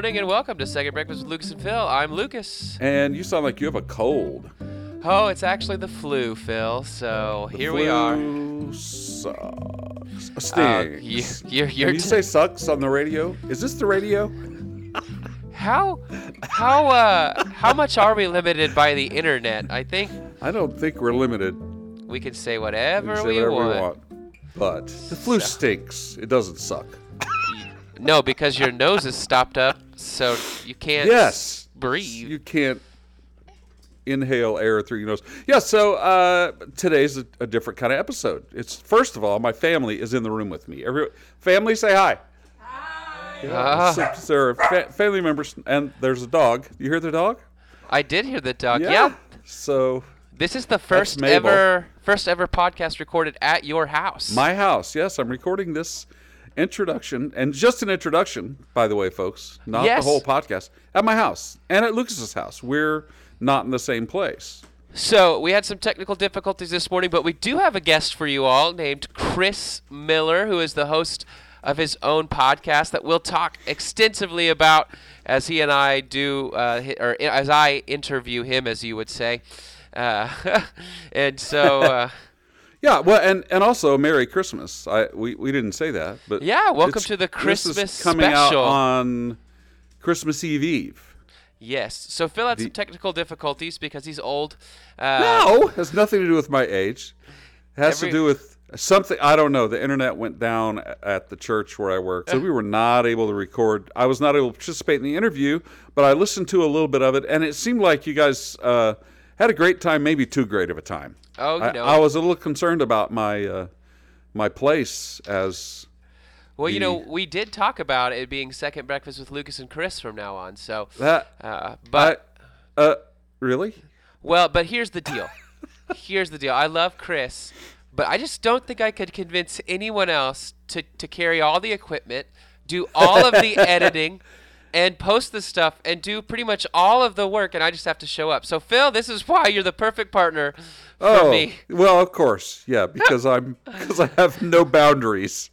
morning and welcome to Second Breakfast with Lucas and Phil. I'm Lucas. And you sound like you have a cold. Oh, it's actually the flu, Phil. So here we are. Sucks. Stings. You're Can you say sucks on the radio? Is this the radio? How much are we limited by the internet? I don't think we're limited. we can say whatever We we want. But the flu stinks. It doesn't suck. No, because your nose is stopped up, so you can't breathe. You can't inhale air through your nose. Yeah, so today's a different kind of episode. It's, first of all, my family is in the room with me. Family, say hi. Hi. Yeah, there are family members, and there's a dog. You hear the dog? I did hear the dog, yeah. So this is the first ever podcast recorded at your house. My house, yes. I'm recording this introduction, and just an introduction, by the way, folks, not the whole podcast, at my house and at Lucas's house. We're not in the same place. So we had some technical difficulties this morning, but we do have a guest for you all named Chris Miller, who is the host of his own podcast that we'll talk extensively about as he and I do, or as I interview him, as you would say. And so... Yeah, well, and also Merry Christmas. We didn't say that, but yeah, welcome to the Christmas this is coming special out on Christmas Eve. Yes, so Phil had some technical difficulties because he's old. No, it has nothing to do with my age. It has to do with something, I don't know. The internet went down at the church where I work, so we were not able to record. I was not able to participate in the interview, but I listened to a little bit of it, and it seemed like you guys had a great time, maybe too great of a time. Oh, I was a little concerned about my my place as. Well, we did talk about it being Second Breakfast with Lucas and Chris from now on. So really? Well, but here's the deal. I love Chris, but I just don't think I could convince anyone else to carry all the equipment, do all of the editing, and post the stuff and do pretty much all of the work, and I just have to show up. So, Phil, this is why you're the perfect partner for me. Well, of course, yeah, because I have no boundaries.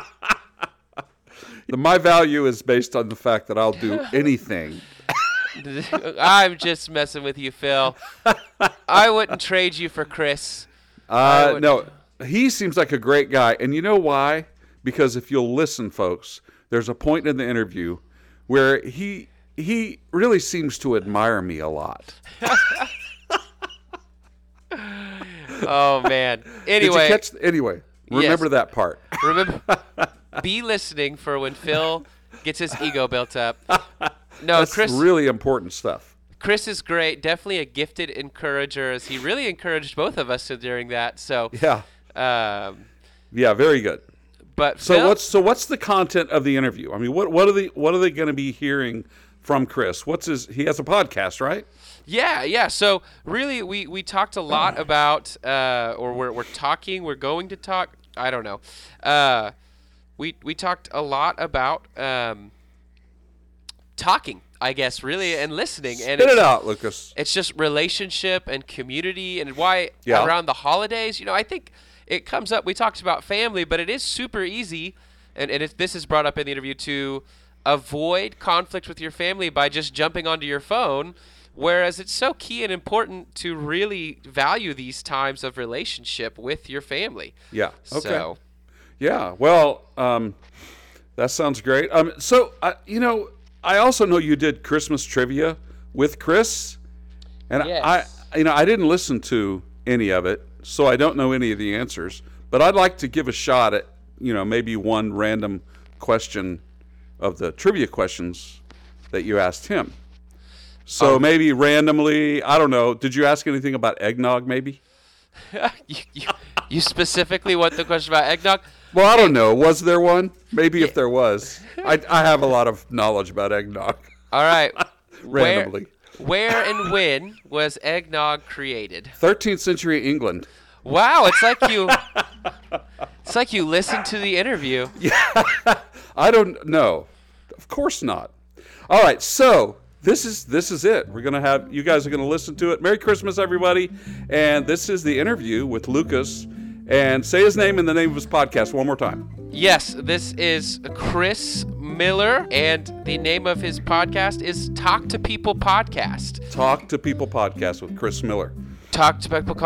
My value is based on the fact that I'll do anything. I'm just messing with you, Phil. I wouldn't trade you for Chris. No, he seems like a great guy, and you know why? Because if you'll listen, folks, there's a point in the interview where he really seems to admire me a lot. Oh, man. Anyway. Remember that part. Remember, be listening for when Phil gets his ego built up. No, that's Chris, really important stuff. Chris is great. Definitely a gifted encourager, as he really encouraged both of us during that. So yeah, very good. But so Phil, what's the content of the interview? I mean, what are they going to be hearing from Chris? He has a podcast, right? Yeah. So really, we talked a lot about, or we're going to talk. I don't know. We talked a lot about talking, I guess, really, and listening. And Spit it out, Lucas. It's just relationship and community, and why around the holidays. I think it comes up. We talked about family, but it is super easy, and this is brought up in the interview, to avoid conflict with your family by just jumping onto your phone. Whereas it's so key and important to really value these times of relationship with your family. Yeah. Okay. So, yeah. Well, that sounds great. So I also know you did Christmas trivia with Chris, and yes. I didn't listen to any of it, so I don't know any of the answers. But I'd like to give a shot at maybe one random question of the trivia questions that you asked him. So maybe randomly, I don't know. Did you ask anything about eggnog? Maybe. You specifically want the question about eggnog? Well, I don't know. Was there one? Maybe if there was. I have a lot of knowledge about eggnog. All right. Randomly. Where and when was eggnog created? 13th century England. Wow, it's like you listened to the interview. Yeah. I don't know. Of course not. All right, so this is it. You guys are gonna listen to it. Merry Christmas, everybody. And this is the interview with Lucas. And say his name and the name of his podcast one more time. Yes, this is Chris Miller, and the name of his podcast is Talk to People Podcast. Talk to People Podcast with Chris Miller. Talk to people.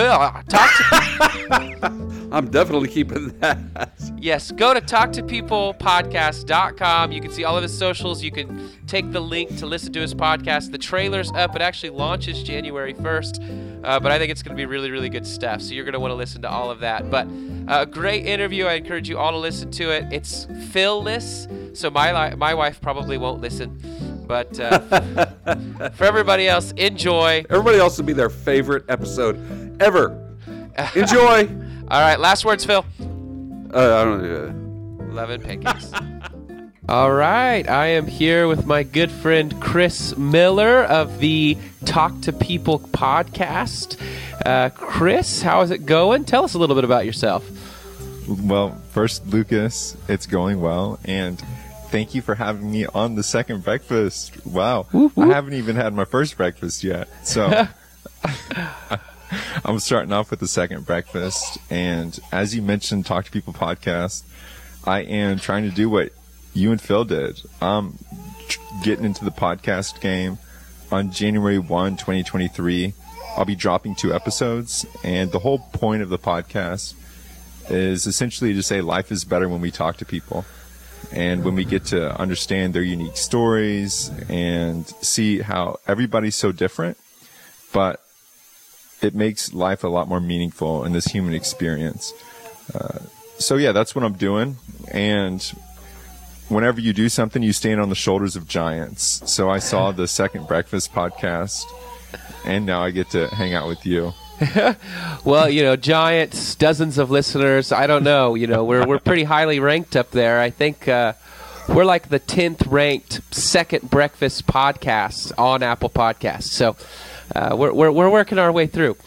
I'm definitely keeping that. Yes, go to talktopeoplepodcast.com. You can see all of his socials. You can take the link to listen to his podcast. The trailer's up. It actually launches January 1st, but I think it's going to be really, really good stuff. So you're going to want to listen to all of that. But a great interview. I encourage you all to listen to it. It's Phil-less, so my wife probably won't listen. But for everybody else, enjoy. Everybody else will be their favorite episode ever. Enjoy. All right, last words, Phil. I don't know. 11 pancakes. All right, I am here with my good friend Chris Miller of the Talk to People podcast. Chris, how is it going? Tell us a little bit about yourself. Well, first, Lucas, it's going well, and thank you for having me on the second breakfast. Wow. Whoop, whoop. I haven't even had my first breakfast yet. So I'm starting off with the second breakfast. And as you mentioned, Talk to People podcast, I am trying to do what you and Phil did. I'm getting into the podcast game. On January 1, 2023, I'll be dropping 2 episodes. And the whole point of the podcast is essentially to say life is better when we talk to people. And when we get to understand their unique stories and see how everybody's so different, but it makes life a lot more meaningful in this human experience. So yeah, that's what I'm doing. And whenever you do something, you stand on the shoulders of giants. So I saw the Second Breakfast podcast, and now I get to hang out with you. Well, giants, dozens of listeners. I don't know. We're pretty highly ranked up there. I think we're like the 10th ranked Second Breakfast podcast on Apple Podcasts. So we're working our way through.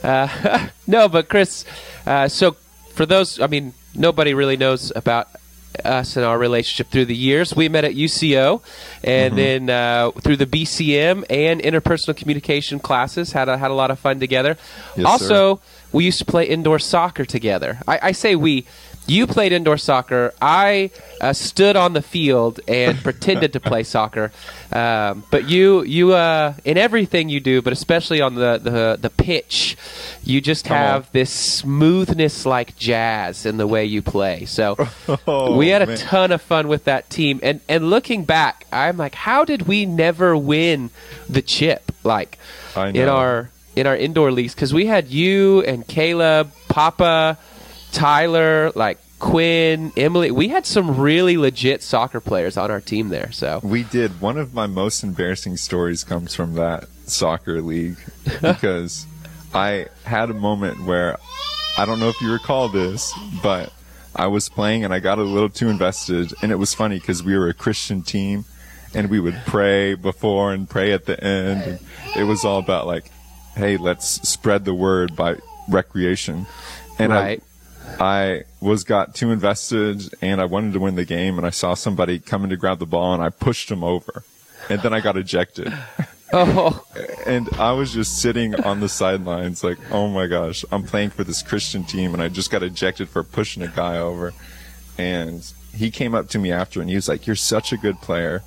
No, but Chris. So for those, nobody really knows about us and our relationship through the years. We met at UCO, and then through the BCM and interpersonal communication classes, had a lot of fun together. Yes, also, sir. We used to play indoor soccer together. I say we. You played indoor soccer. I stood on the field and pretended to play soccer. But you in everything you do, but especially on the pitch, you just have this smoothness like jazz in the way you play. So we had a ton of fun with that team. And looking back, I'm like, how did we never win the chip? Like in our indoor leagues, because we had you and Caleb, Papa, Tyler, like Quinn, Emily. We had some really legit soccer players on our team there. So we did. One of my most embarrassing stories comes from that soccer league because I had a moment where, I don't know if you recall this, but I was playing and I got a little too invested, and it was funny because we were a Christian team and we would pray before and pray at the end. And it was all about like, hey, let's spread the word by recreation. And right. I got too invested, and I wanted to win the game, and I saw somebody coming to grab the ball, and I pushed him over, and then I got ejected. Oh. And I was just sitting on the sidelines like, oh my gosh, I'm playing for this Christian team, and I just got ejected for pushing a guy over. And he came up to me after, and he was like, you're such a good player.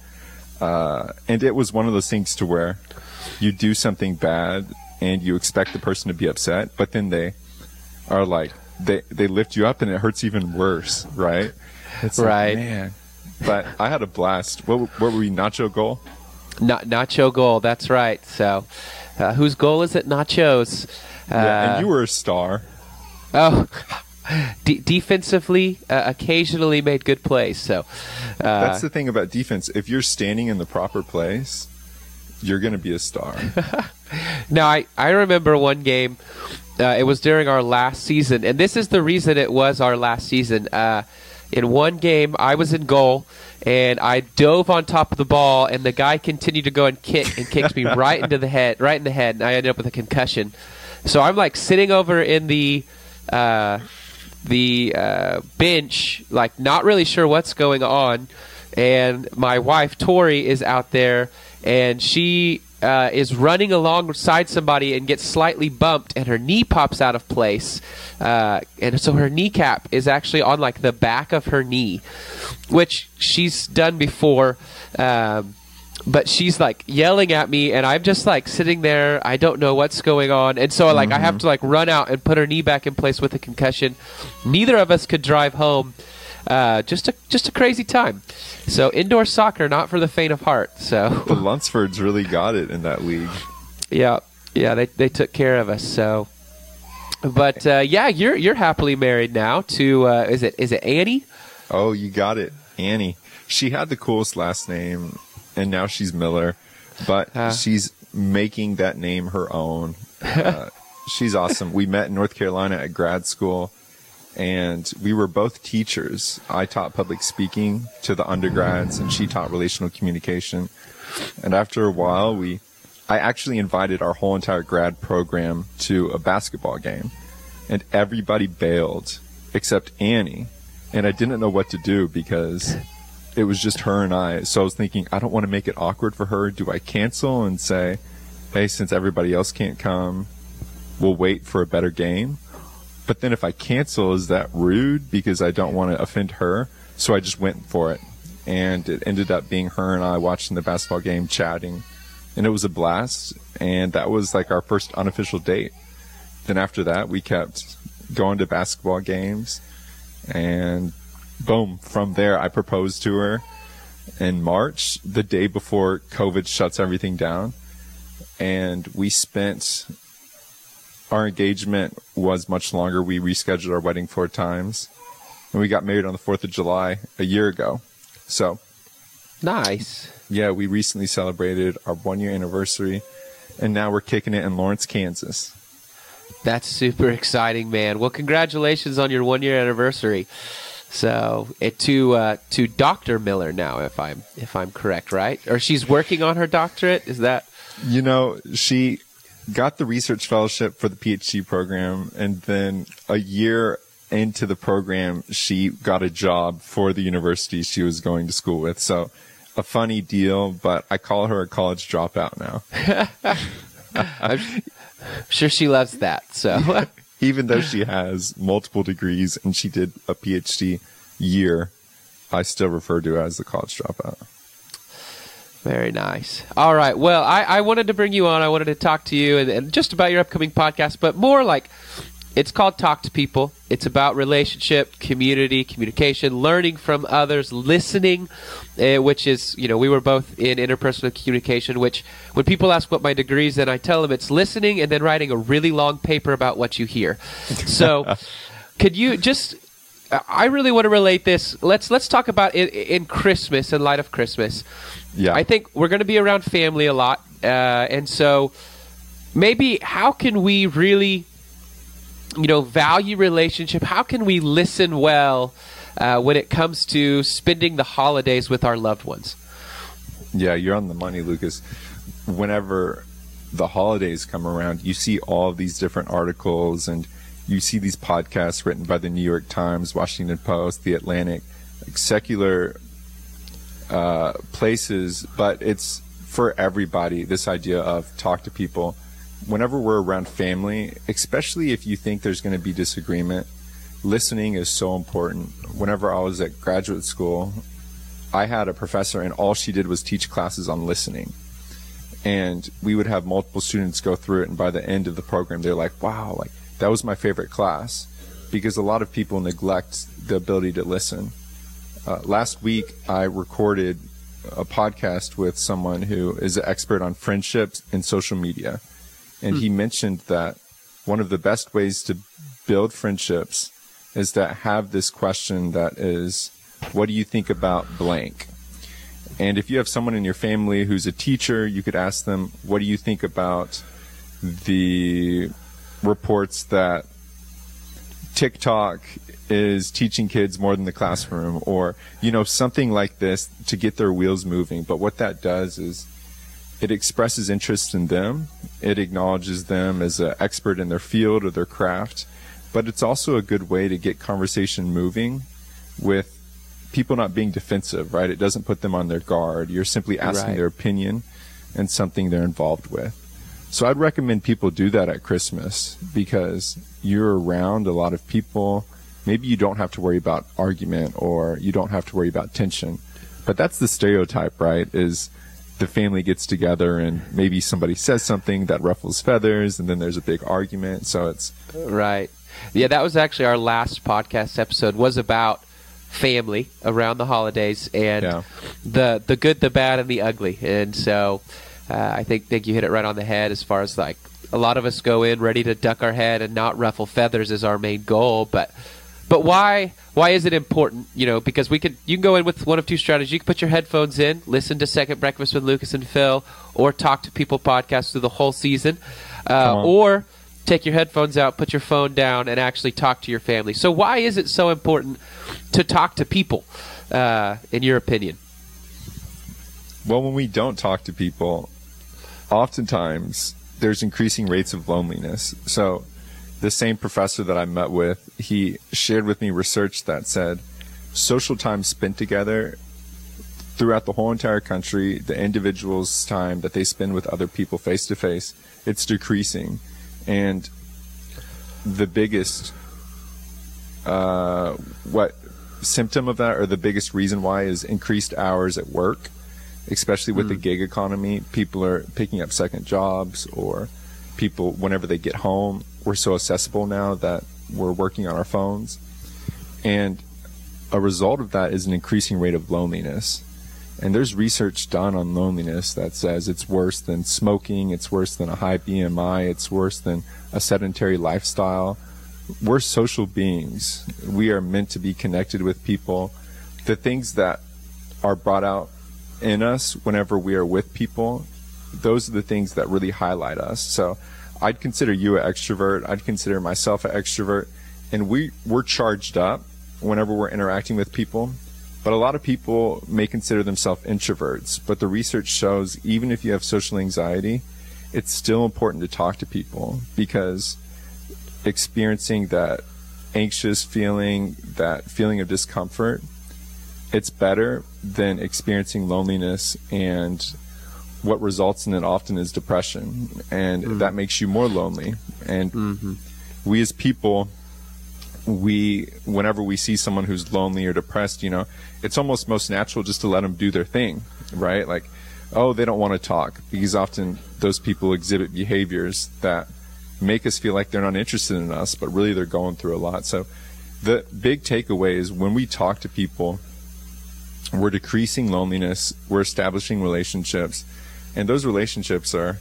And it was one of those things to where you do something bad, and you expect the person to be upset, but then they are like, they lift you up and it hurts even worse, right? It's right. Like, man. But I had a blast. What were we, Nacho goal? Nacho goal, that's right. So whose goal is it? Nacho's. Yeah, and you were a star. Oh, defensively, occasionally made good plays. So that's the thing about defense. If you're standing in the proper place, you're going to be a star. Now, I remember one game. It was during our last season, and this is the reason it was our last season. In one game, I was in goal, and I dove on top of the ball, and the guy continued to go and kicked me right in the head, and I ended up with a concussion. So I'm like sitting over in the bench, like not really sure what's going on, and my wife Tori is out there, and she is running alongside somebody and gets slightly bumped, and her knee pops out of place, and so her kneecap is actually on like the back of her knee, which she's done before. But she's like yelling at me, and I'm just like sitting there. I don't know what's going on, and so like I have to like run out and put her knee back in place with a concussion. Neither of us could drive home. Just a crazy time. So indoor soccer, not for the faint of heart. So the Lunsfords really got it in that league. Yeah, they took care of us. So, but yeah, you're happily married now to is it Annie? Oh, you got it, Annie. She had the coolest last name, and now she's Miller, but she's making that name her own. She's awesome. We met in North Carolina at grad school, and we were both teachers. I taught public speaking to the undergrads, and she taught relational communication. And after a while, I actually invited our whole entire grad program to a basketball game, and everybody bailed except Annie. And I didn't know what to do because it was just her and I. So I was thinking, I don't want to make it awkward for her. Do I cancel and say, hey, since everybody else can't come, we'll wait for a better game? But then if I cancel, is that rude? Because I don't want to offend her. So I just went for it. And it ended up being her and I watching the basketball game, chatting. And it was a blast. And that was like our first unofficial date. Then after that, we kept going to basketball games. And boom, from there, I proposed to her in March, the day before COVID shuts everything down. And we spent, our engagement was much longer. We rescheduled our wedding 4 times. And we got married on the 4th of July a year ago. So. Nice. Yeah, we recently celebrated our 1-year anniversary. And now we're kicking it in Lawrence, Kansas. That's super exciting, man. Well, congratulations on your 1-year anniversary. So to Dr. Miller now, if I'm correct, right? Or she's working on her doctorate. Is that? You know, she got the research fellowship for the PhD program, and then a year into the program, she got a job for the university she was going to school with. So a funny deal, but I call her a college dropout now. I'm sure she loves that. So. Even though she has multiple degrees and she did a PhD year, I still refer to her as the college dropout. Very nice. All right. Well, I wanted to bring you on. I wanted to talk to you and just about your upcoming podcast, but more like it's called Talk to People. It's about relationship, community, communication, learning from others, listening, which is, we were both in interpersonal communication, which when people ask what my degree is, then I tell them it's listening and then writing a really long paper about what you hear. So could you just, I really want to relate this. Let's talk about it in Christmas, in light of Christmas. Yeah. I think we're going to be around family a lot. And so maybe how can we really value relationship? How can we listen well when it comes to spending the holidays with our loved ones? Yeah, you're on the money, Lucas. Whenever the holidays come around, you see all of these different articles and you see these podcasts written by the New York Times, Washington Post, The Atlantic, like secular places, but it's for everybody, this idea of talk to people. Whenever we're around family, especially if you think there's going to be disagreement, listening is so important. Whenever I was at graduate school, I had a professor and all she did was teach classes on listening. And we would have multiple students go through it, and by the end of the program, they're like, wow, like that was my favorite class, because a lot of people neglect the ability to listen. Last week, I recorded a podcast with someone who is an expert on friendships and social media. And he mentioned that one of the best ways to build friendships is to have this question that is, what do you think about blank? And if you have someone in your family who's a teacher, you could ask them, what do you think about the reports that TikTok is teaching kids more than the classroom, or, something like this to get their wheels moving. But what that does is it expresses interest in them. It acknowledges them as an expert in their field or their craft. But it's also a good way to get conversation moving with people not being defensive, right? It doesn't put them on their guard. You're simply asking their opinion. and something they're involved with. So I'd recommend people do that at Christmas, because you're around a lot of people. Maybe you don't have to worry about argument, or you don't have to worry about tension. But that's the stereotype, right? Is the family gets together and maybe somebody says something that ruffles feathers, and then there's a big argument. So it's right. Yeah, that was actually our last podcast episode, was about family around the holidays, and the good, the bad, and the ugly. And so I think you hit it right on the head, as far as like a lot of us go in ready to duck our head and not ruffle feathers is our main goal. But why is it important? You know, because you can go in with one of two strategies. You can put your headphones in, listen to Second Breakfast with Lucas and Phil, or Talk to People podcast through the whole season, or take your headphones out, put your phone down, and actually talk to your family. So why is it so important to talk to people, in your opinion? Well, when we don't talk to people, oftentimes there's increasing rates of loneliness. So the same professor that I met with, he shared with me research that said social time spent together throughout the whole entire country, the individual's time that they spend with other people face to face, it's decreasing. And the biggest symptom of that, or the biggest reason why, is increased hours at work, especially with the gig economy. People are picking up second jobs, or people, whenever they get home, we're so accessible now that we're working on our phones. And a result of that is an increasing rate of loneliness. And there's research done on loneliness that says it's worse than smoking, it's worse than a high BMI, it's worse than a sedentary lifestyle. We're social beings. We are meant to be connected with people. The things that are brought out in us whenever we are with people, those are the things that really highlight us. So I'd consider you an extrovert. I'd consider myself an extrovert. And we're charged up whenever we're interacting with people. But a lot of people may consider themselves introverts. But the research shows even if you have social anxiety, it's still important to talk to people, because experiencing that anxious feeling, that feeling of discomfort, it's better than experiencing loneliness, and what results in it often is depression, and that makes you more lonely. And we as people, whenever we see someone who's lonely or depressed, it's almost most natural just to let them do their thing, right? Like, oh, they don't want to talk, because often those people exhibit behaviors that make us feel like they're not interested in us, but really they're going through a lot. So the big takeaway is, when we talk to people, we're decreasing loneliness, we're establishing relationships, and those relationships are,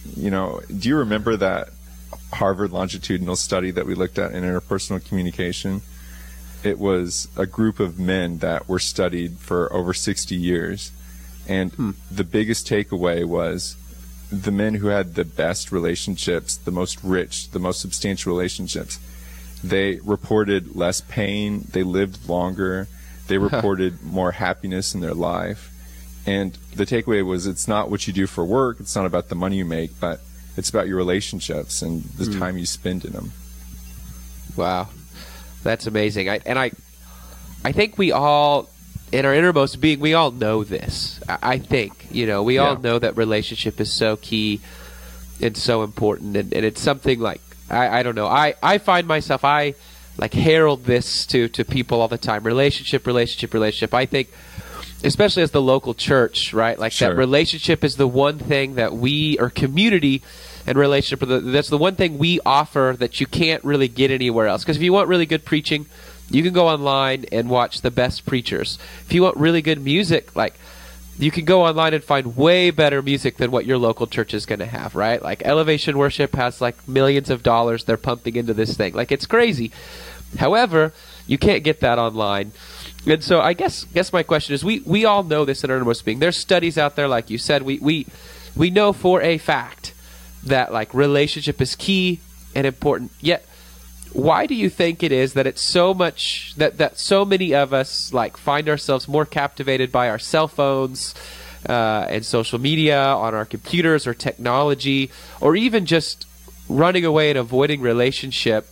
do you remember that Harvard longitudinal study that we looked at in interpersonal communication? It was a group of men that were studied for over 60 years. And the biggest takeaway was the men who had the best relationships, the most rich, the most substantial relationships, they reported less pain, they lived longer, they reported more happiness in their life. And the takeaway was, it's not what you do for work, it's not about the money you make, but it's about your relationships and the time you spend in them. Wow. That's amazing. I think we all, in our innermost being, we all know this. I think, we all know that relationship is so key and so important. And it's something like, I don't know. I find myself, I like herald this to people all the time. Relationship. I think, especially as the local church, right? Like that relationship is the one thing that we, or community and relationship, that's the one thing we offer that you can't really get anywhere else. Because if you want really good preaching, you can go online and watch the best preachers. If you want really good music, like, you can go online and find way better music than what your local church is going to have, right? Like Elevation Worship has like millions of dollars they're pumping into this thing. Like, it's crazy. However, you can't get that online. And so I guess my question is, we all know this in our innermost being. There's studies out there, like you said, we know for a fact that like relationship is key and important. Yet, why do you think it is that it's so much that so many of us like find ourselves more captivated by our cell phones and social media, on our computers or technology, or even just running away and avoiding relationship?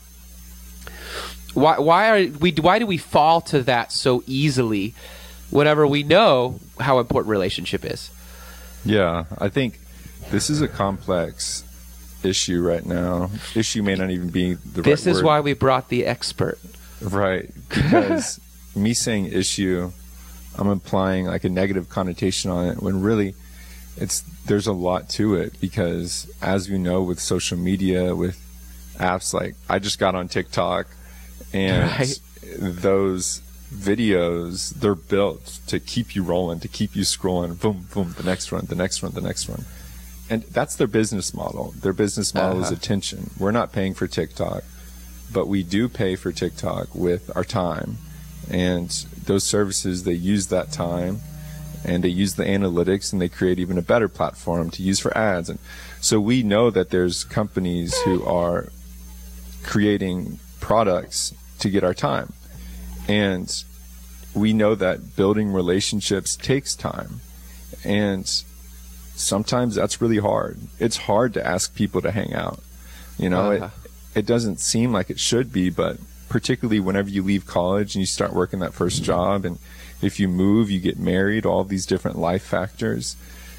Why do we fall to that so easily whenever we know how important relationship is? Yeah, I think this is a complex issue right now. Issue may not even be the right word. This is why we brought the expert. Right. Because me saying issue, I'm implying like a negative connotation on it, when really there's a lot to it, because as we know, with social media, with apps, like I just got on TikTok, and those videos, they're built to keep you rolling, to keep you scrolling, boom, boom, the next one, the next one, the next one. And that's their business model. Their business model is attention. We're not paying for TikTok, but we do pay for TikTok with our time. And those services, they use that time, and they use the analytics, and they create even a better platform to use for ads. And so we know that there's companies who are creating products to get our time. And we know that building relationships takes time. And sometimes that's really hard. It's hard to ask people to hang out. You know, it doesn't seem like it should be, but particularly whenever you leave college and you start working that first job, and if you move, you get married, all these different life factors.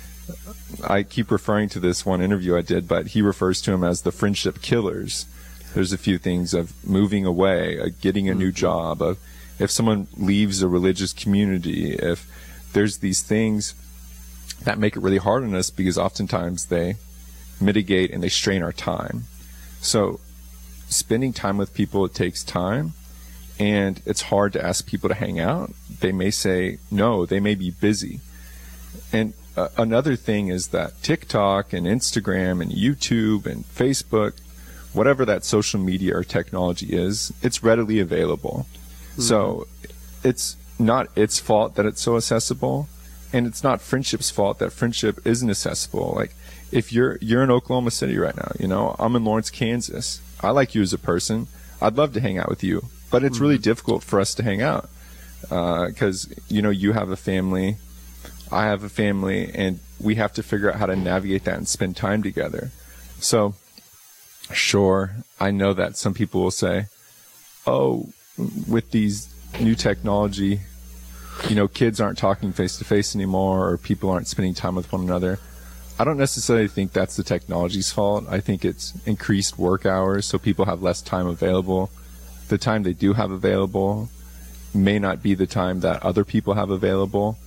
I keep referring to this one interview I did, but he refers to them as the friendship killers. There's a few things of moving away, getting a new job, of if someone leaves a religious community, if there's these things that make it really hard on us, because oftentimes they mitigate and they strain our time. So spending time with people, it takes time, and it's hard to ask people to hang out. They may say no, they may be busy. And another thing is that TikTok and Instagram and YouTube and Facebook, whatever that social media or technology is, it's readily available. So it's not its fault that it's so accessible, and it's not friendship's fault that friendship isn't accessible. Like, if you're in Oklahoma City right now, you know, I'm in Lawrence, Kansas. I like you as a person. I'd love to hang out with you, but it's really difficult for us to hang out because, you know, you have a family, I have a family, and we have to figure out how to navigate that and spend time together. So, sure, I know that some people will say, oh, with these new technology, you know, kids aren't talking face to face anymore, or people aren't spending time with one another. I don't necessarily think that's the technology's fault. I think it's increased work hours, so people have less time available. The time they do have available may not be the time that other people have available.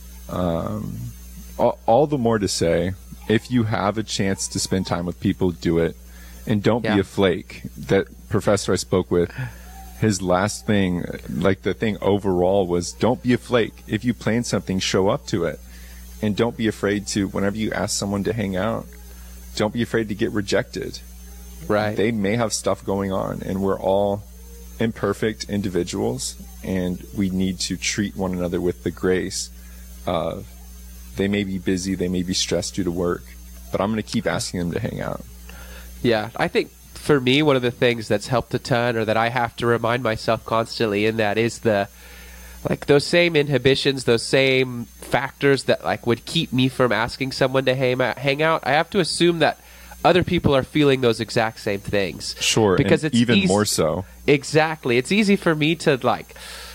All the more to say, if you have a chance to spend time with people, do it. And don't be a flake. That professor I spoke with, his last thing, like the thing overall, was don't be a flake. If you plan something, show up to it. And don't be afraid to, whenever you ask someone to hang out, don't be afraid to get rejected. Right. They may have stuff going on, and we're all imperfect individuals, and we need to treat one another with the grace of, they may be busy, they may be stressed due to work, but I'm going to keep asking them to hang out. Yeah, I think for me, one of the things that's helped a ton, or that I have to remind myself constantly in that, is those same inhibitions, those same factors that like would keep me from asking someone to hang out. I have to assume that other people are feeling those exact same things. Sure, because it's even more so. Exactly. It's easy for me to like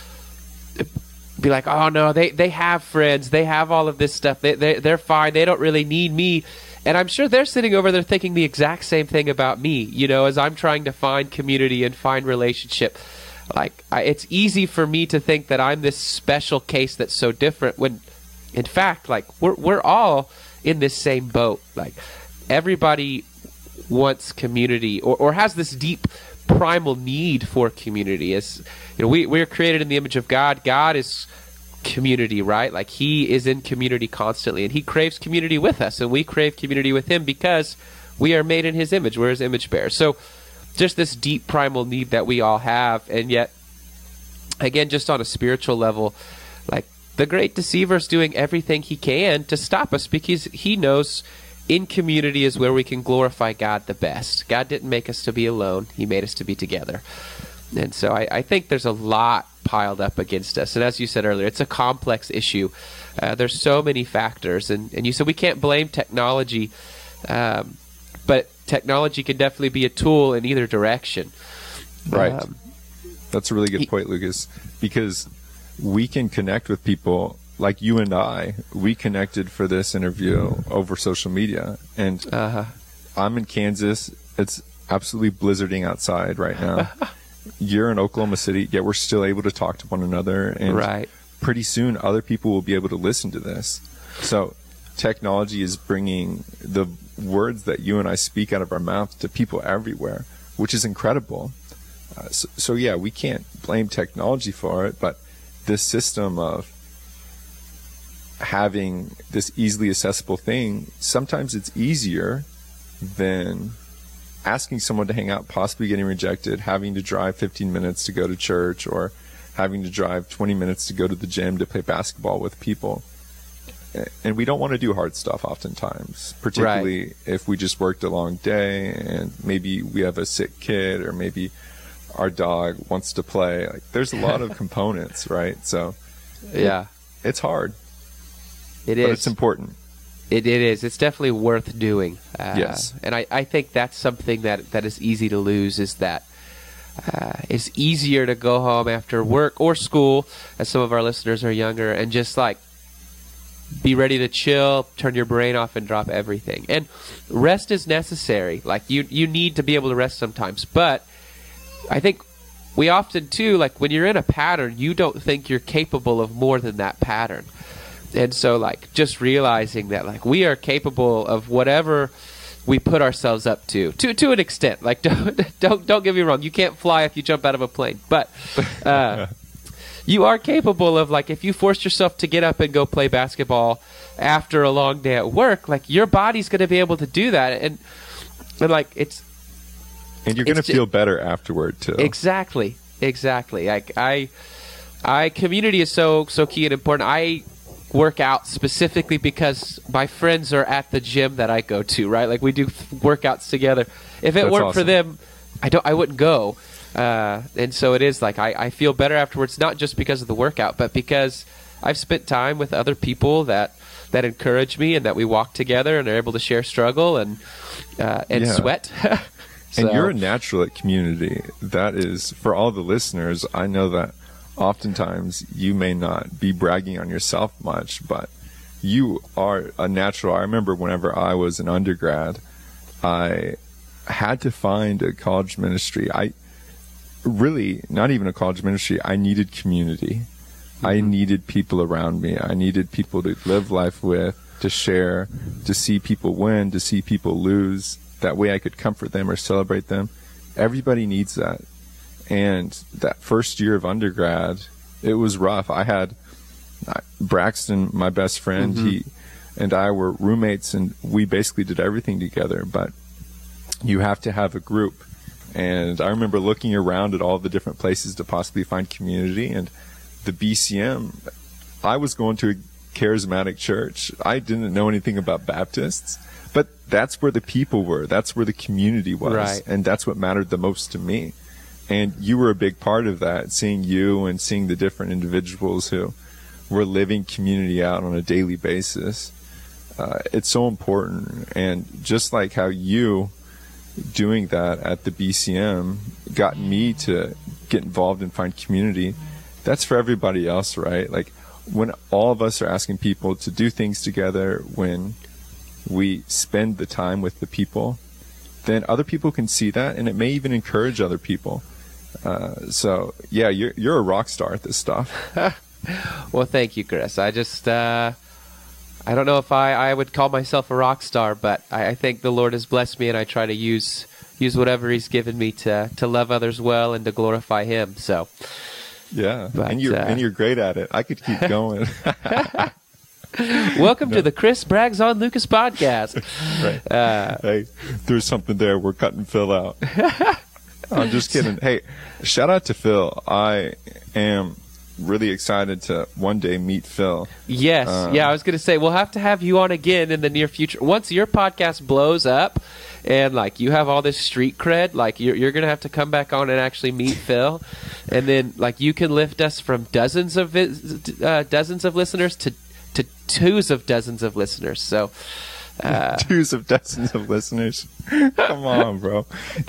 be like, oh no, they have friends, they have all of this stuff, they're fine, they don't really need me. And I'm sure they're sitting over there thinking the exact same thing about me, you know, as I'm trying to find community and find relationship. Like, it's easy for me to think that I'm this special case that's so different, when in fact, like, we're all in this same boat. Like, everybody wants community, or has this deep primal need for community. As you know, we're created in the image of God. God is community, right? Like, he is in community constantly, and he craves community with us, and we crave community with him because we are made in his image. We're his image bearers. So just this deep primal need that we all have. And yet, again, just on a spiritual level, like, the great deceiver is doing everything he can to stop us, because he knows in community is where we can glorify God the best. God didn't make us to be alone. He made us to be together. And so I think there's a lot piled up against us. And as you said earlier, it's a complex issue. There's so many factors. And you said we can't blame technology, but technology can definitely be a tool in either direction. Right. That's a really good point, Lucas, because we can connect with people like you and we connected for this interview over social media, and I'm in Kansas. It's absolutely blizzarding outside right now. You're in Oklahoma City, yet we're still able to talk to one another, and pretty soon other people will be able to listen to this. So technology is bringing the words that you and I speak out of our mouth to people everywhere, which is incredible. So yeah, we can't blame technology for it, but this system of having this easily accessible thing, sometimes it's easier than asking someone to hang out, possibly getting rejected, having to drive 15 minutes to go to church, or having to drive 20 minutes to go to the gym to play basketball with people. And we don't want to do hard stuff oftentimes, particularly if we just worked a long day and maybe we have a sick kid, or maybe our dog wants to play. Like, there's a lot of components, right? So it's hard. But it's important. It is. It's definitely worth doing. Yes. And I think that's something that is easy to lose, is that it's easier to go home after work or school, as some of our listeners are younger, and just like be ready to chill, turn your brain off, and drop everything. And rest is necessary. Like, you need to be able to rest sometimes. But I think we often, too, like when you're in a pattern, you don't think you're capable of more than that pattern. And so, like, just realizing that, like, we are capable of whatever we put ourselves up to an extent. Like, don't get me wrong. You can't fly if you jump out of a plane. But you are capable of, like, if you force yourself to get up and go play basketball after a long day at work, like, your body's going to be able to do that. And like, it's... And you're going to feel better afterward, too. Exactly. Like, community is so key and important. I work out specifically because my friends are at the gym that I go to, right? Like, we do workouts together. If it weren't for them, I wouldn't go. And so it is like I feel better afterwards, not just because of the workout, but because I've spent time with other people that encourage me, and that we walk together and are able to share struggle and sweat. And you're a natural at community. That is, for all the listeners, I know that oftentimes you may not be bragging on yourself much, but you are a natural. I remember whenever I was an undergrad, I had to find a college ministry. Really, not even a college ministry. I needed community. Mm-hmm. I needed people around me. I needed people to live life with, to share, to see people win, to see people lose. That way I could comfort them or celebrate them. Everybody needs that. And that first year of undergrad, it was rough. I had Braxton, my best friend, he and I were roommates, and we basically did everything together. But you have to have a group. And I remember looking around at all the different places to possibly find community. And the BCM, I was going to a charismatic church. I didn't know anything about Baptists. But that's where the people were. That's where the community was. Right. And that's what mattered the most to me. And you were a big part of that, seeing you and seeing the different individuals who were living community out on a daily basis. It's so important. And just like how you doing that at the BCM got me to get involved and find community, that's for everybody else, right? Like, when all of us are asking people to do things together, when we spend the time with the people, then other people can see that, and it may even encourage other people. So yeah, you're a rock star at this stuff. Well, thank you, Chris. I just I don't know if I would call myself a rock star, but I think the Lord has blessed me, and I try to use whatever He's given me to love others well and to glorify Him. So yeah, but, and you're great at it. I could keep going. Welcome to the Chris Braggs on Lucas podcast. Right. Hey, there's something there. We're cutting Phil out. I'm just kidding. Hey, shout out to Phil. I am really excited to one day meet Phil. Yes. I was going to say, we'll have to have you on again in the near future. Once your podcast blows up and, like, you have all this street cred, like, you're going to have to come back on and actually meet Phil. And then, like, you can lift us from dozens of listeners to twos of dozens of listeners. So twos of dozens of listeners. Come on, bro.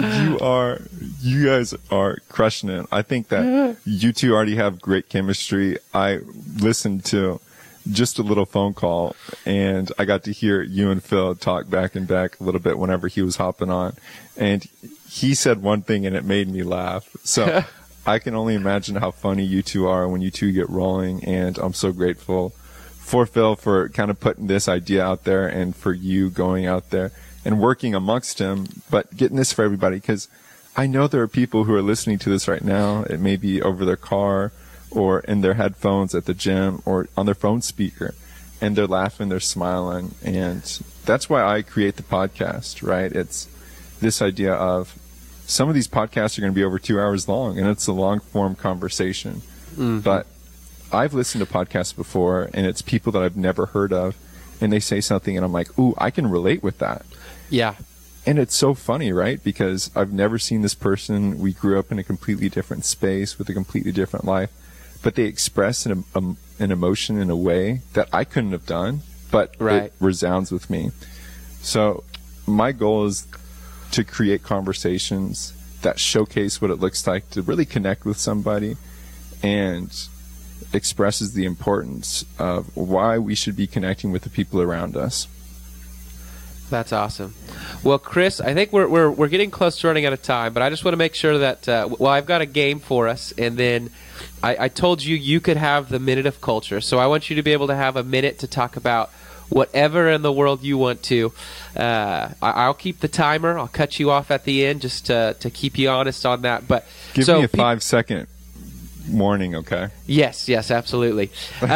You guys are crushing it. I think that you two already have great chemistry. I listened to just a little phone call, and I got to hear you and Phil talk back and back a little bit whenever he was hopping on. And he said one thing and it made me laugh. So I can only imagine how funny you two are when you two get rolling. And I'm so grateful for Phil for kind of putting this idea out there, and for you going out there and working amongst him, but getting this for everybody. Because I know there are people who are listening to this right now. It may be over their car or in their headphones at the gym or on their phone speaker, and they're laughing, they're smiling. And that's why I create the podcast, right? It's this idea of some of these podcasts are going to be over 2 hours long, and it's a long form conversation. Mm-hmm. But I've listened to podcasts before, and it's people that I've never heard of, and they say something and I'm like, ooh, I can relate with that. Yeah. And it's so funny, right? Because I've never seen this person. We grew up in a completely different space with a completely different life, but they express an emotion in a way that I couldn't have done, but it resounds with me. So my goal is to create conversations that showcase what it looks like to really connect with somebody, and expresses the importance of why we should be connecting with the people around us. That's awesome. Well, Chris, I think we're getting close to running out of time, but I just want to make sure that I've got a game for us, and then I told you could have the minute of culture, so I want you to be able to have a minute to talk about whatever in the world you want to. I'll keep the timer. I'll cut you off at the end just to keep you honest on that. But give me a 5-second warning, okay? Yes, absolutely.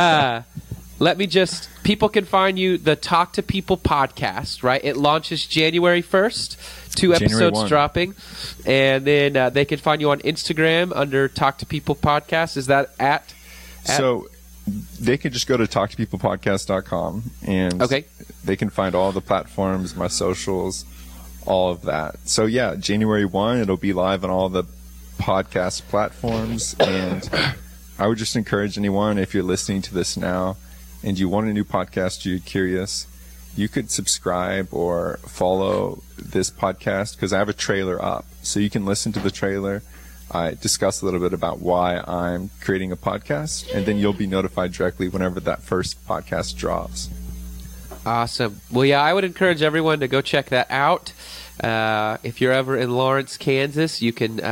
People can find you, the Talk to People podcast, right? It launches January 1st, 2 episodes dropping. And then they can find you on Instagram under Talk to People podcast. Is that at? So they can just go to talktopeoplepodcast.com, and they can find all the platforms, my socials, all of that. So yeah, January 1, it'll be live on all the podcast platforms. And I would just encourage anyone, if you're listening to this now and you want a new podcast, you're curious, you could subscribe or follow this podcast, because I have a trailer up. So you can listen to the trailer. I discuss a little bit about why I'm creating a podcast, and then you'll be notified directly whenever that first podcast drops. Awesome. Well, yeah, I would encourage everyone to go check that out. If you're ever in Lawrence, Kansas, you can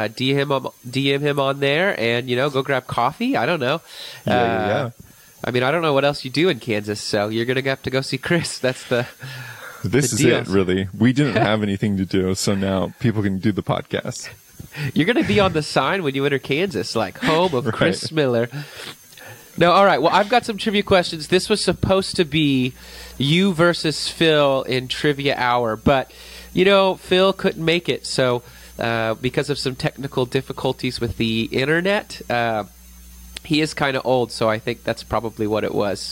DM him on there, and go grab coffee. I don't know. Yeah. I mean, I don't know what else you do in Kansas, so you're gonna have to go see Chris. That's This is it, really. We didn't have anything to do, so now people can do the podcast. You're going to be on the sign when you enter Kansas, like home of Chris Miller. No, all right. Well, I've got some trivia questions. This was supposed to be you versus Phil in Trivia Hour, but, Phil couldn't make it. So because of some technical difficulties with the internet, he is kind of old, so I think that's probably what it was.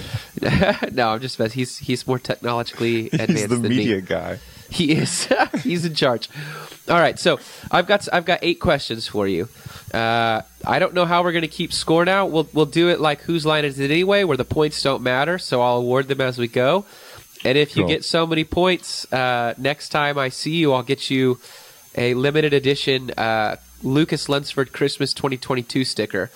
No, I'm just messing. He's more technologically advanced than me. He's the media guy. He is. He's in charge. All right, so I've got 8 questions for you. I don't know how we're going to keep score now. We'll do it like Whose Line Is It Anyway, where the points don't matter, so I'll award them as we go. And if you get so many points, next time I see you, I'll get you a limited edition Lucas Lunsford Christmas 2022 sticker,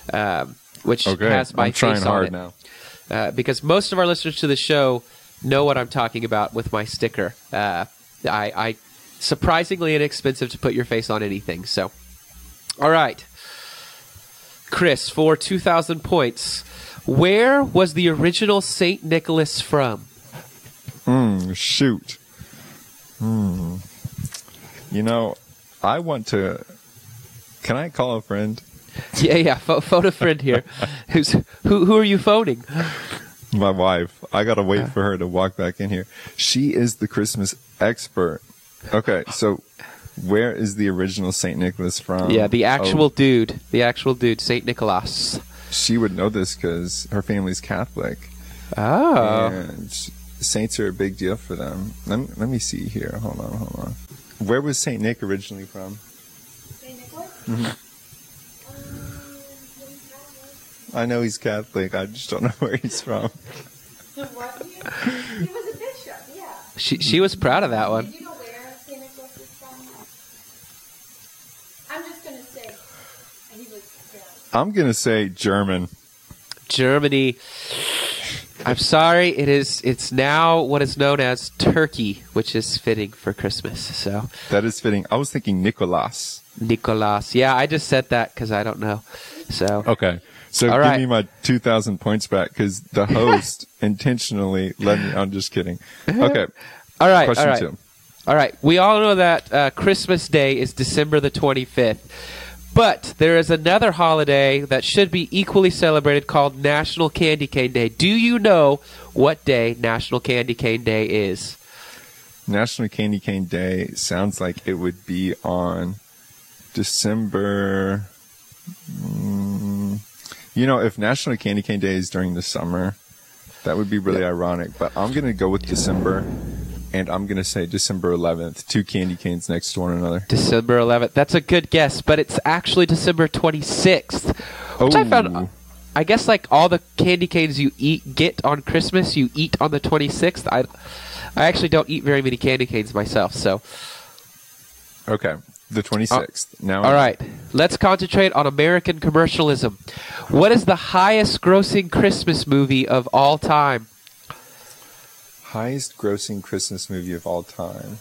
which has my face on it. Now. Because most of our listeners to the show know what I'm talking about with my sticker. I surprisingly inexpensive to put your face on anything. So, all right, Chris, for 2,000 points, where was the original St. Nicholas from? Shoot. I want to. Can I call a friend? Yeah. Phone a friend here. Who are you phoning? My wife. I gotta wait for her to walk back in here. She is the Christmas expert. Okay, so where is the original St. Nicholas from? Yeah, the actual dude, St. Nicholas. She would know this because her family's Catholic. Oh. And saints are a big deal for them. Let me see here. Hold on. Where was St. Nick originally from? St. Nicholas? Mm-hmm. I know he's Catholic. I just don't know where he's from. He was a bishop, yeah. She was proud of that one. Do you know where St. Nicholas is from? I'm just going to say he was. I'm going to say German. Germany. I'm sorry. It's now what is known as turkey, which is fitting for Christmas. So that is fitting. I was thinking Nicolas. Nicolas. Yeah, I just said that because I don't know. So okay. So give me my 2,000 points back because the host intentionally led me. I'm just kidding. Okay. All right. Question 2. All right. We all know that Christmas Day is December the 25th. But there is another holiday that should be equally celebrated called National Candy Cane Day. Do you know what day National Candy Cane Day is? National Candy Cane Day sounds like it would be on December. If National Candy Cane Day is during the summer, that would be really ironic. But I'm going to go with December. And I'm going to say December 11th. 2 candy canes next to one another. December 11th. That's a good guess, but it's actually December 26th. Which I found, I guess like all the candy canes you get on Christmas, you eat on the 26th. I actually don't eat very many candy canes myself, so. Okay, the 26th. All right, let's concentrate on American commercialism. What is the highest grossing Christmas movie of all time? Highest grossing Christmas movie of all time.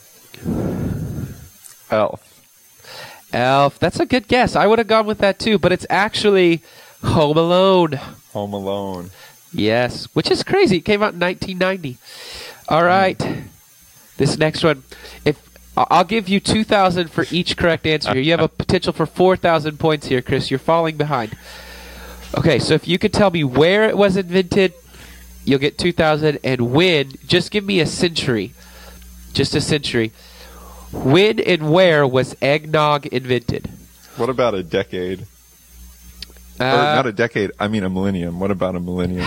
Elf. Elf. That's a good guess. I would have gone with that too, but it's actually Home Alone. Home Alone. Yes, which is crazy. It came out in 1990. All right. This next one. I'll give you 2,000 for each correct answer here. You have a potential for 4,000 points here, Chris. You're falling behind. Okay, so if you could tell me where it was invented, you'll get 2,000, and when, just give me a century. Just a century. When and where was eggnog invented? What about a decade? Or not a decade, I mean a millennium. What about a millennium?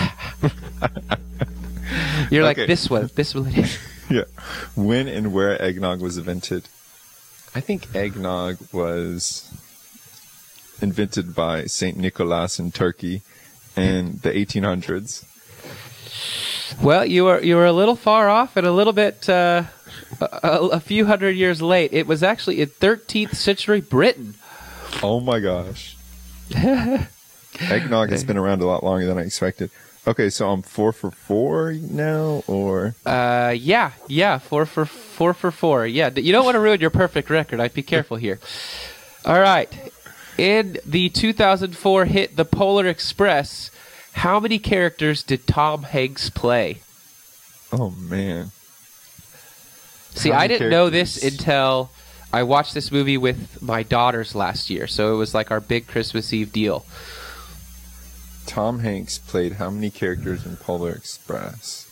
You're like, this millennium. Yeah. When and where eggnog was invented? I think eggnog was invented by St. Nicholas in Turkey in the 1800s. Well, you were a little far off and a little bit a few hundred years late. It was actually in 13th century Britain. Oh my gosh. Eggnog has been around a lot longer than I expected. Okay, so I'm 4 for 4 now, or? Yeah, 4 for 4. Yeah, you don't want to ruin your perfect record. I'd be careful here. All right. In the 2004 hit The Polar Express, how many characters did Tom Hanks play? Oh, man. See, I didn't know this until I watched this movie with my daughters last year, so it was like our big Christmas Eve deal. Tom Hanks played how many characters in Polar Express?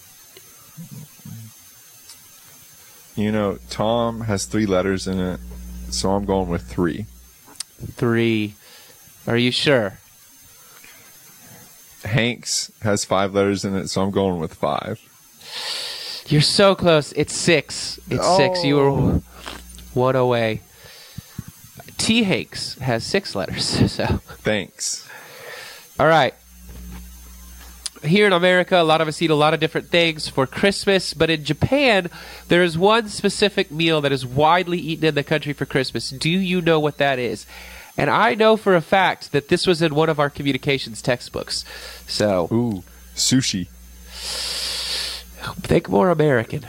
Tom has 3 letters in it, so I'm going with 3. 3. Are you sure? Hanks has 5 letters in it, so I'm going with 5. You're so close. It's 6. It's 6. You were 1 away. T. Hanks has 6 letters. So thanks. All right. Here in America, a lot of us eat a lot of different things for Christmas, but in Japan, there is one specific meal that is widely eaten in the country for Christmas. Do you know what that is? And I know for a fact that this was in one of our communications textbooks. So, ooh, sushi. Think more American.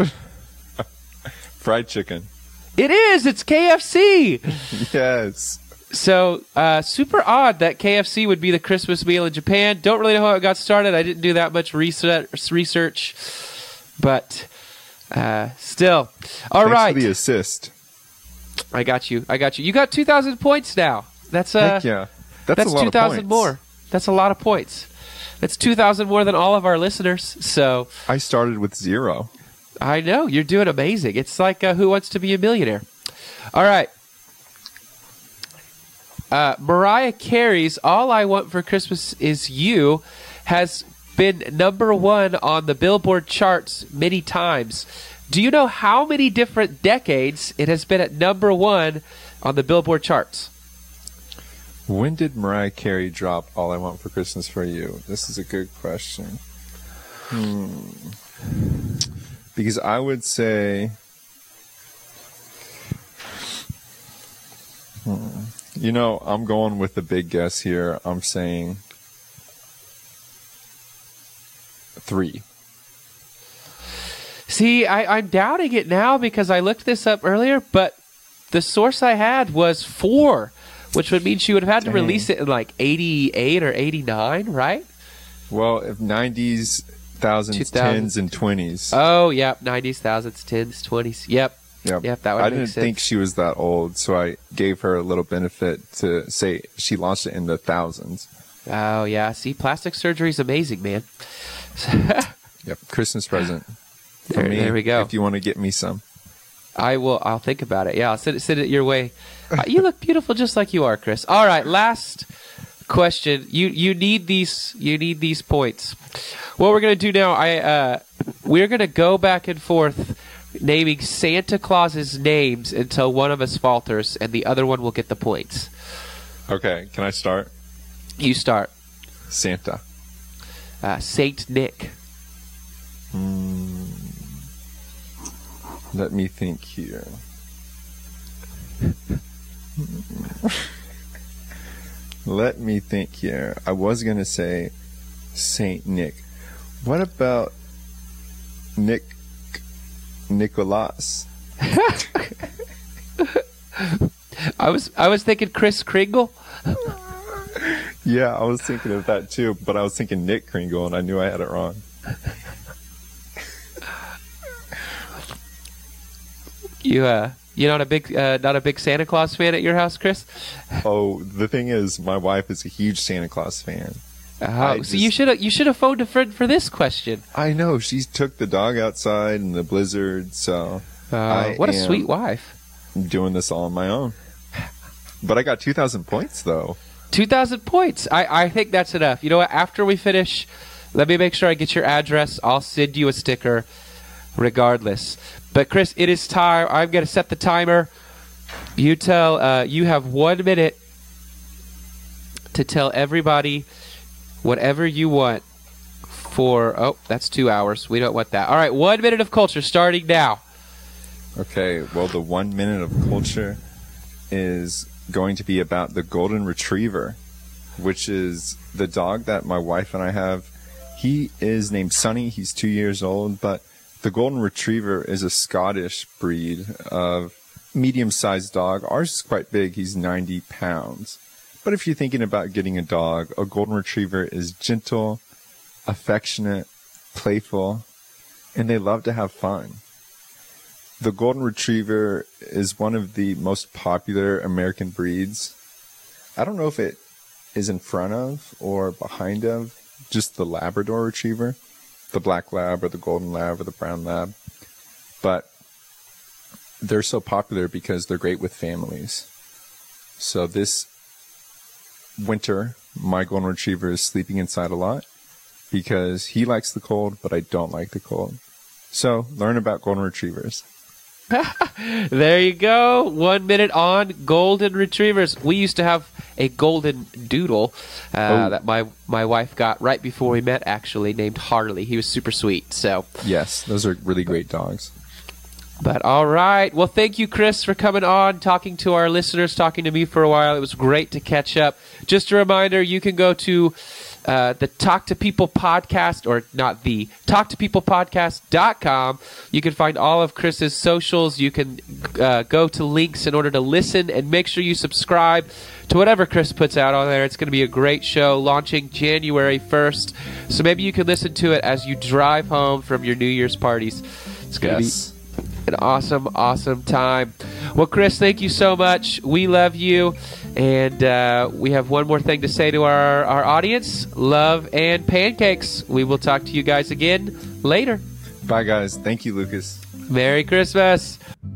Fried chicken. It is. It's KFC. Yes. So, super odd that KFC would be the Christmas meal in Japan. Don't really know how it got started. I didn't do that much research, but still. All right. Thanks for the assist. I got you. You got 2,000 points now. That's Heck yeah. That's a lot 2,000 more. That's a lot of points. That's 2,000 more than all of our listeners. So I started with 0. I know. You're doing amazing. It's like Who Wants to Be a Millionaire? All right. Mariah Carey's All I Want for Christmas Is You has been number 1 on the Billboard charts many times. Do you know how many different decades it has been at number 1 on the Billboard charts? When did Mariah Carey drop All I Want for Christmas for You? This is a good question. Because I would say... I'm going with the big guess here. I'm saying 3. See, I'm doubting it now because I looked this up earlier, but the source I had was 4, which would mean she would have had to release it in like 88 or 89, right? Well, if 90s, 1000s, 10s, and 20s. Oh, yep. 90s, 1000s, 10s, 20s. Yep. That would make sense. I didn't think she was that old, so I gave her a little benefit to say she launched it in the thousands. Oh, yeah. See, plastic surgery is amazing, man. Yep. Christmas present. There we go. If you want to get me some. I'll think about it. Yeah, I'll send it your way. You look beautiful just like you are, Chris. All right, last question. You need these points. What we're gonna do now, we're gonna go back and forth naming Santa Claus's names until one of us falters, and the other one will get the points. Okay, can I start? You start. Santa. Saint Nick. Let me think here. Let me think here. I was going to say Saint Nick. What about Nicholas? I was thinking Kris Kringle. Yeah, I was thinking of that too, but I was thinking Nick Kringle, and I knew I had it wrong. You're not a big Santa Claus fan at your house, Chris? Oh, the thing is, my wife is a huge Santa Claus fan. Oh, so you should have phoned a friend for this question. I know, she took the dog outside in the blizzard, so what a sweet wife. I'm doing this all on my own. But I got 2,000 points though. 2,000 points. I think that's enough. You know what? After we finish, let me make sure I get your address. I'll send you a sticker regardless. But Chris, it is time. I'm going to set the timer. You have 1 minute to tell everybody whatever you want for, that's 2 hours. We don't want that. All right, 1 minute of culture starting now. Okay, well, the 1 minute of culture is going to be about the Golden Retriever, which is the dog that my wife and I have. He is named Sonny. He's 2 years old, but the Golden Retriever is a Scottish breed of medium-sized dog. Ours is quite big. He's 90 pounds. But if you're thinking about getting a dog, a Golden Retriever is gentle, affectionate, playful, and they love to have fun. The Golden Retriever is one of the most popular American breeds. I don't know if it is in front of or behind of just the Labrador Retriever, the Black Lab or the Golden Lab or the Brown Lab. But they're so popular because they're great with families. So this winter, my Golden Retriever is sleeping inside a lot because he likes the cold, but I don't like the cold. So learn about Golden Retrievers. There you go. 1 minute on Golden Retrievers. We used to have a Golden Doodle that my wife got right before we met, actually, named Harley. He was super sweet. So yes, those are really great dogs. But all right. Well, thank you, Chris, for coming on, talking to our listeners, talking to me for a while. It was great to catch up. Just a reminder, you can go to the Talk to People podcast, or not the talktopeoplepodcast.com. You can find all of Chris's socials. You can go to links in order to listen, and make sure you subscribe to whatever Chris puts out on there. It's going to be a great show launching January 1st. So maybe you can listen to it as you drive home from your New Year's parties. It's going to be an awesome, awesome time. Well, Chris, thank you so much. We love you. And we have one more thing to say to our audience. Love and pancakes. We will talk to you guys again later. Bye, guys. Thank you, Lucas. Merry Christmas.